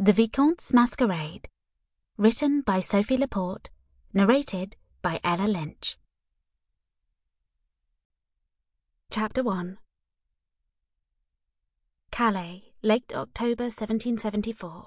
The Vicomte's Masquerade. Written by Sophie Laporte. Narrated by Ella Lynch. Chapter 1. Calais, late October 1774.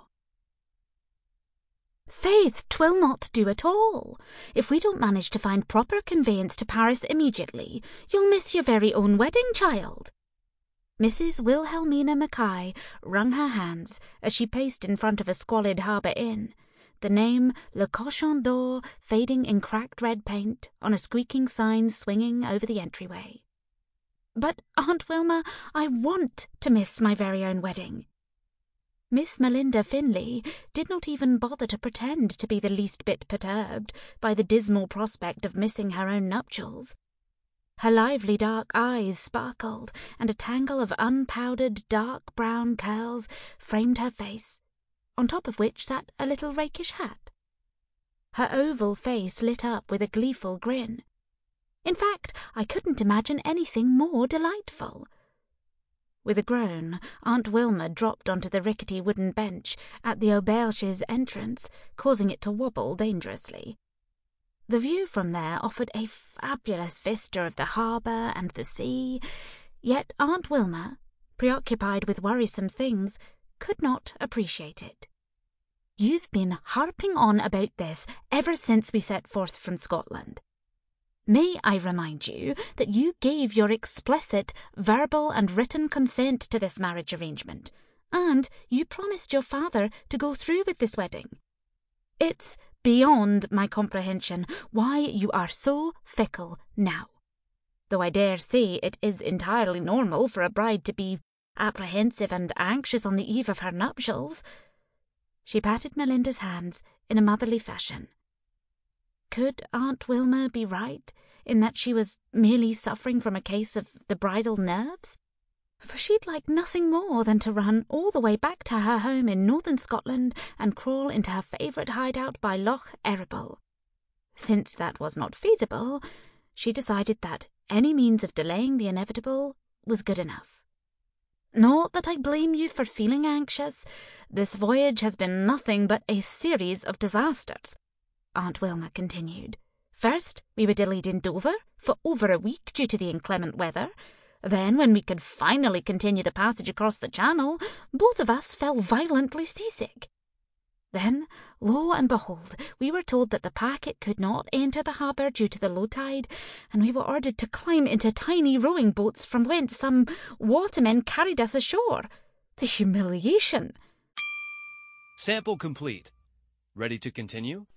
Faith, 'twill not do at all. If we don't manage to find proper conveyance to Paris immediately, you'll miss your very own wedding, child. Mrs. Wilhelmina Mackay wrung her hands as she paced in front of a squalid harbour inn, the name Le Cochon d'Or fading in cracked red paint on a squeaking sign swinging over the entryway. But, Aunt Wilma, I want to miss my very own wedding. Miss Melinda Finley did not even bother to pretend to be the least bit perturbed by the dismal prospect of missing her own nuptials. Her lively dark eyes sparkled, and a tangle of unpowdered dark brown curls framed her face, on top of which sat a little rakish hat. Her oval face lit up with a gleeful grin. In fact, I couldn't imagine anything more delightful. With a groan, Aunt Wilma dropped onto the rickety wooden bench at the auberge's entrance, causing it to wobble dangerously. The view from there offered a fabulous vista of the harbour and the sea, yet Aunt Wilma, preoccupied with worrisome things, could not appreciate it. "You've been harping on about this ever since we set forth from Scotland. May I remind you that you gave your explicit verbal and written consent to this marriage arrangement, and you promised your father to go through with this wedding. It's beyond my comprehension why you are so fickle now, though I dare say it is entirely normal for a bride to be apprehensive and anxious on the eve of her nuptials." She patted Melinda's hands in a motherly fashion. Could Aunt Wilma be right in that she was merely suffering from a case of the bridal nerves? For she'd like nothing more than to run all the way back to her home in northern Scotland and crawl into her favourite hideout by Loch Eriboll. Since that was not feasible, she decided that any means of delaying the inevitable was good enough. "Not that I blame you for feeling anxious. This voyage has been nothing but a series of disasters," Aunt Wilma continued. "First, we were delayed in Dover for over a week due to the inclement weather. Then, when we could finally continue the passage across the Channel, both of us fell violently seasick. Then, lo and behold, we were told that the packet could not enter the harbour due to the low tide, and we were ordered to climb into tiny rowing boats from whence some watermen carried us ashore. The humiliation!" Sample complete. Ready to continue?